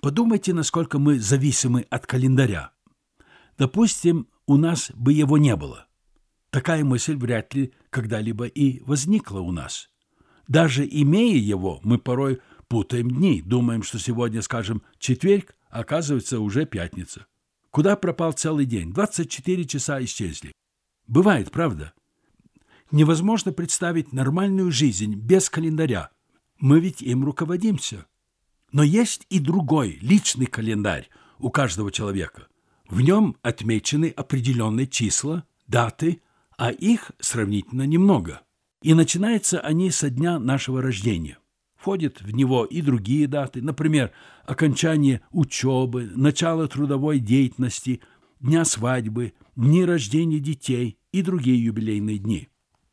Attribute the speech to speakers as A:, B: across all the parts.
A: Подумайте, насколько мы зависимы от календаря. Допустим, у нас бы его не было. Такая мысль вряд ли когда-либо и возникла у нас. Даже имея его, мы порой путаем дни, думаем, что сегодня, скажем, четверг, а оказывается уже пятница. Куда пропал целый день? 24 часа исчезли. Бывает, правда? Невозможно представить нормальную жизнь без календаря. Мы ведь им руководимся. Но есть и другой, личный календарь у каждого человека. В нем отмечены определенные числа, даты, а их сравнительно немного. И начинаются они со дня нашего рождения. Входят в него и другие даты, например, окончание учебы, начало трудовой деятельности, дня свадьбы, дни рождения детей и другие юбилейные дни.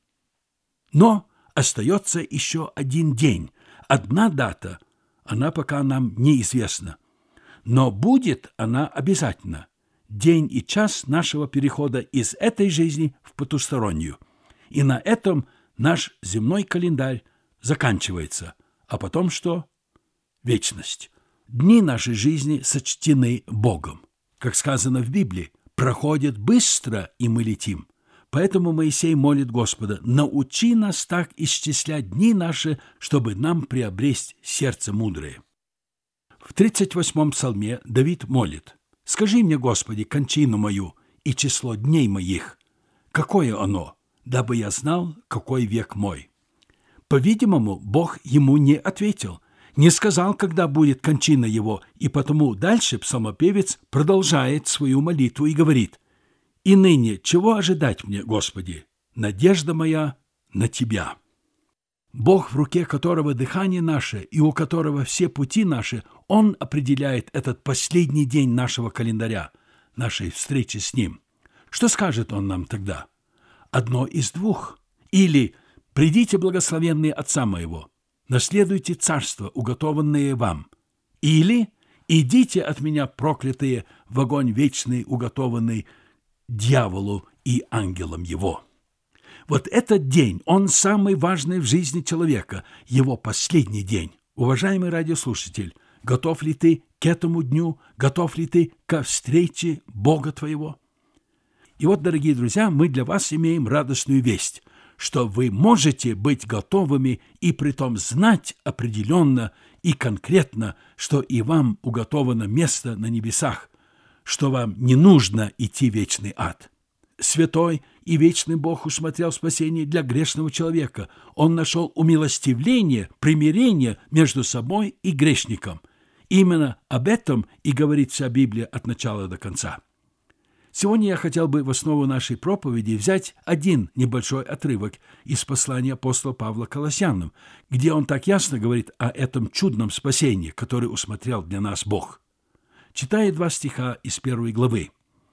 A: Но остается еще один день, одна дата, она пока нам неизвестна. Но будет она обязательно. День и час нашего перехода из этой жизни в потустороннюю. И на этом наш земной календарь заканчивается. А потом что? Вечность. Дни нашей жизни сочтены Богом. Как сказано в Библии, проходят быстро, и мы летим. Поэтому Моисей молит Господа: научи нас так исчислять дни наши, чтобы нам приобрести сердце мудрое. В 38-м псалме Давид молит: «Скажи мне, Господи, кончину мою и число дней моих. Какое оно, дабы я знал, какой век мой?» По-видимому, Бог ему не ответил, не сказал, когда будет кончина его, и потому дальше псалмопевец продолжает свою молитву и говорит: «И ныне чего ожидать мне, Господи? Надежда моя на Тебя». Бог, в руке которого дыхание наше и у которого все пути наши, Он определяет этот последний день нашего календаря, нашей встречи с Ним. Что скажет Он нам тогда? Одно из двух. Или: «Придите, благословенные Отца моего, наследуйте царство, уготованное вам». Или: «Идите от меня, проклятые, в огонь вечный, уготованный дьяволу и ангелам его». Вот этот день, он самый важный в жизни человека, его последний день. Уважаемый радиослушатель, готов ли ты к этому дню, готов ли ты ко встрече Бога твоего? И вот, дорогие друзья, мы для вас имеем радостную весть, что вы можете быть готовыми и притом знать определенно и конкретно, что и вам уготовано место на небесах, что вам не нужно идти в вечный ад. Святой и вечный Бог усмотрел спасение для грешного человека. Он нашел умилостивление, примирение между собой и грешником. Именно об этом и говорит вся Библия от начала до конца. Сегодня я хотел бы в основу нашей проповеди взять один небольшой отрывок из послания апостола Павла к Колоссянам, где он так ясно говорит о этом чудном спасении, которое усмотрел для нас Бог. Читаю 2 стиха из 1 главы,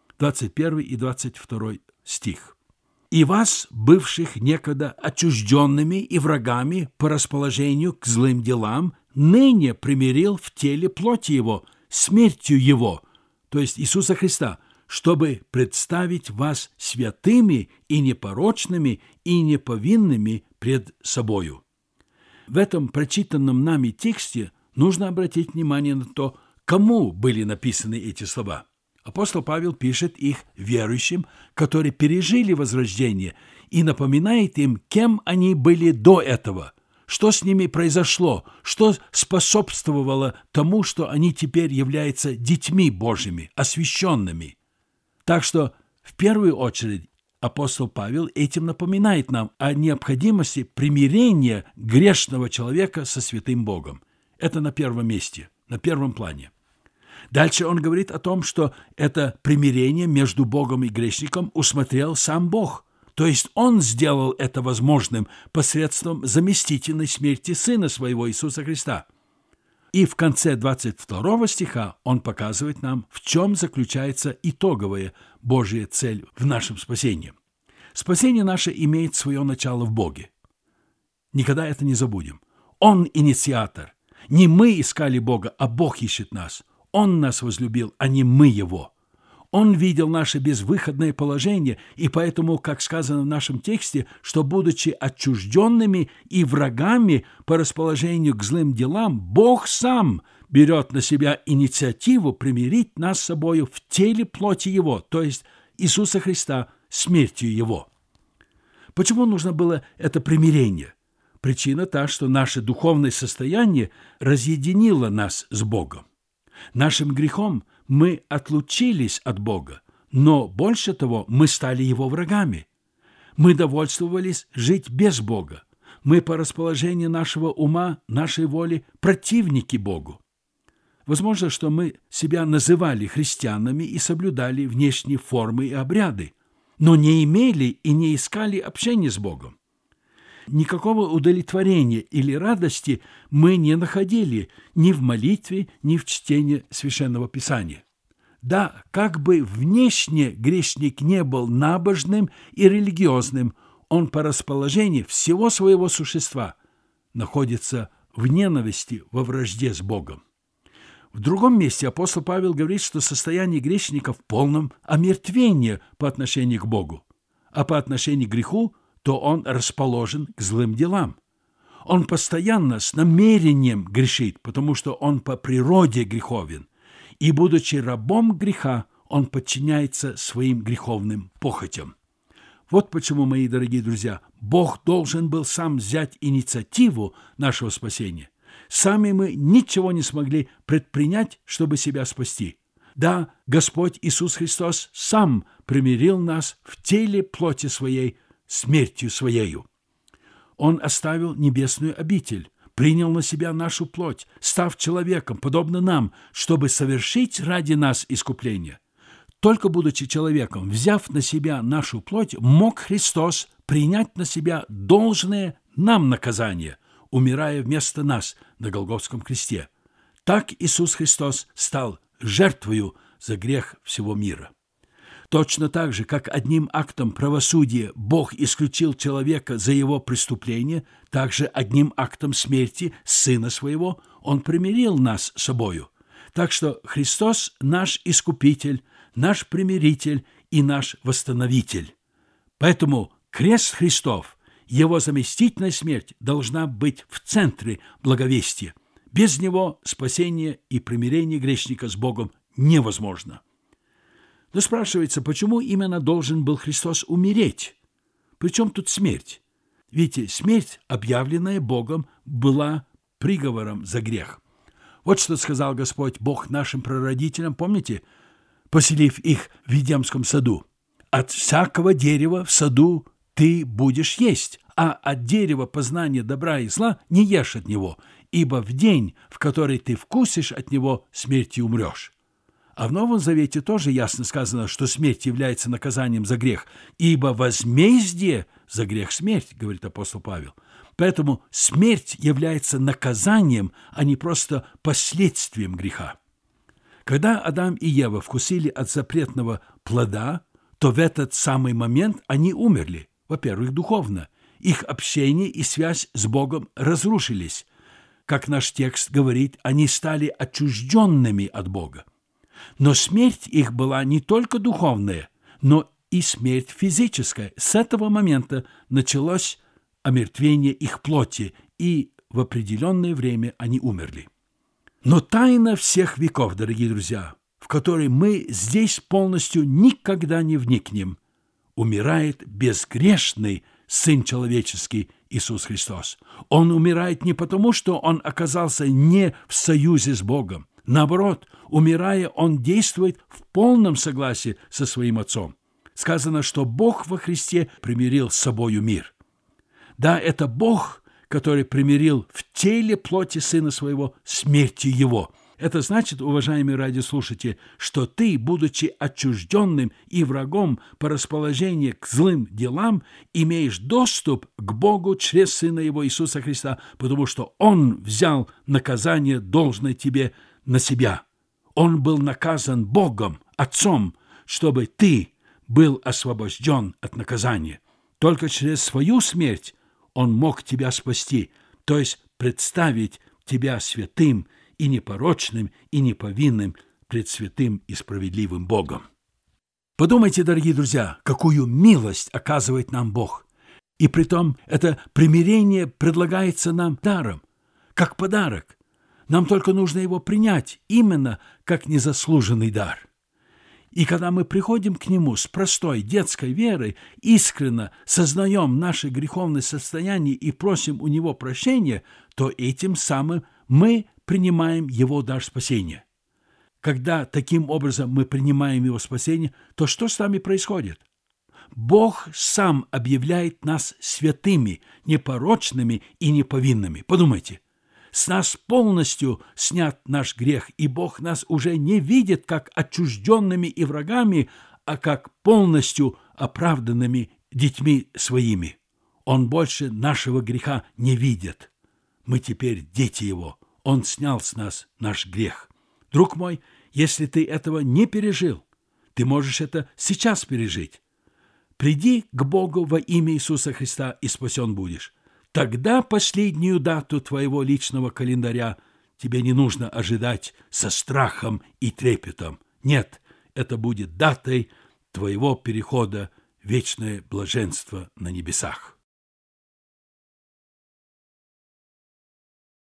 A: 21 и 22 стих. «И вас, бывших некогда отчужденными и врагами по расположению к злым делам, ныне примирил в теле плоти его, смертью его, то есть Иисуса Христа, чтобы представить вас святыми и непорочными и неповинными пред собою». В этом прочитанном нами тексте нужно обратить внимание на то, кому были написаны эти слова. Апостол Павел пишет их верующим, которые пережили возрождение, и напоминает им, кем они были до этого, что с ними произошло, что способствовало тому, что они теперь являются детьми Божьими, освященными. Так что, в первую очередь, апостол Павел этим напоминает нам о необходимости примирения грешного человека со святым Богом. Это на первом месте, на первом плане. Дальше он говорит о том, что это примирение между Богом и грешником усмотрел сам Бог. То есть Он сделал это возможным посредством заместительной смерти Сына Своего Иисуса Христа. И в конце 22 стиха он показывает нам, в чем заключается итоговая Божья цель в нашем спасении. Спасение наше имеет свое начало в Боге. Никогда это не забудем. Он инициатор. Не мы искали Бога, а Бог ищет нас. Он нас возлюбил, а не мы Его. Он видел наше безвыходное положение, и поэтому, как сказано в нашем тексте, что, будучи отчужденными и врагами по расположению к злым делам, Бог сам берет на себя инициативу примирить нас с собою в теле плоти Его, то есть Иисуса Христа, смертью Его. Почему нужно было это примирение? Причина та, что наше духовное состояние разъединило нас с Богом. Нашим грехом мы отлучились от Бога, но больше того, мы стали Его врагами. Мы довольствовались жить без Бога. Мы по расположению нашего ума, нашей воли противники Богу. Возможно, что мы себя называли христианами и соблюдали внешние формы и обряды, но не имели и не искали общения с Богом. Никакого удовлетворения или радости мы не находили ни в молитве, ни в чтении Священного Писания. Да, как бы внешне грешник не был набожным и религиозным, он по расположению всего своего существа находится в ненависти, во вражде с Богом. В другом месте апостол Павел говорит, что состояние грешника в полном омертвении по отношению к Богу, а по отношению к греху то он расположен к злым делам. Он постоянно с намерением грешит, потому что он по природе греховен, и, будучи рабом греха, он подчиняется своим греховным похотям. Вот почему, мои дорогие друзья, Бог должен был сам взять инициативу нашего спасения. Сами мы ничего не смогли предпринять, чтобы себя спасти. Да, Господь Иисус Христос сам примирил нас в теле плоти Своей, смертью Своею. Он оставил небесную обитель, принял на себя нашу плоть, став человеком, подобно нам, чтобы совершить ради нас искупление. Только будучи человеком, взяв на себя нашу плоть, мог Христос принять на себя должное нам наказание, умирая вместо нас на Голгофском кресте. Так Иисус Христос стал жертвою за грех всего мира. Точно так же, как одним актом правосудия Бог исключил человека за его преступление, так же одним актом смерти Сына Своего Он примирил нас с собою. Так что Христос наш Искупитель, наш Примиритель и наш Восстановитель. Поэтому крест Христов, Его заместительная смерть должна быть в центре благовестия. Без него спасение и примирение грешника с Богом невозможно. Но спрашивается, почему именно должен был Христос умереть? Причем тут смерть? Видите, смерть, объявленная Богом, была приговором за грех. Вот что сказал Господь Бог нашим прародителям, помните, поселив их в Едемском саду. «От всякого дерева в саду ты будешь есть, а от дерева познания добра и зла не ешь от него, ибо в день, в который ты вкусишь от него, смертью умрешь». А в Новом Завете тоже ясно сказано, что смерть является наказанием за грех, ибо возмездие за грех – смерть, говорит апостол Павел. Поэтому смерть является наказанием, а не просто последствием греха. Когда Адам и Ева вкусили от запретного плода, то в этот самый момент они умерли. Во-первых, духовно. Их общение и связь с Богом разрушились. Как наш текст говорит, они стали отчужденными от Бога. Но смерть их была не только духовная, но и смерть физическая. С этого момента началось омертвение их плоти, и в определенное время они умерли. Но тайна всех веков, дорогие друзья, в которой мы здесь полностью никогда не вникнем, умирает безгрешный Сын Человеческий Иисус Христос. Он умирает не потому, что Он оказался не в союзе с Богом. Наоборот, умирая, Он действует в полном согласии со Своим Отцом. Сказано, что Бог во Христе примирил с собою мир. Да, это Бог, который примирил в теле плоти Сына Своего смертью Его. Это значит, уважаемые радиослушатели, что ты, будучи отчужденным и врагом по расположению к злым делам, имеешь доступ к Богу через Сына Его Иисуса Христа, потому что Он взял наказание, должное тебе, на себя. Он был наказан Богом, Отцом, чтобы ты был освобожден от наказания. Только через свою смерть Он мог тебя спасти, то есть представить тебя святым и непорочным, и неповинным пред святым и справедливым Богом. Подумайте, дорогие друзья, какую милость оказывает нам Бог. И притом это примирение предлагается нам даром, как подарок. Нам только нужно его принять именно как незаслуженный дар. И когда мы приходим к Нему с простой детской верой, искренне сознаем наше греховное состояние и просим у Него прощения, то этим самым мы принимаем Его дар спасения. Когда таким образом мы принимаем Его спасение, то что с нами происходит? Бог сам объявляет нас святыми, непорочными и неповинными. Подумайте. С нас полностью снят наш грех, и Бог нас уже не видит как отчужденными и врагами, а как полностью оправданными детьми своими. Он больше нашего греха не видит. Мы теперь дети Его. Он снял с нас наш грех. Друг мой, если ты этого не пережил, ты можешь это сейчас пережить. Приди к Богу во имя Иисуса Христа, и спасен будешь. Тогда последнюю дату твоего личного календаря тебе не нужно ожидать со страхом и трепетом. Нет, это будет датой твоего перехода в вечное блаженство на небесах.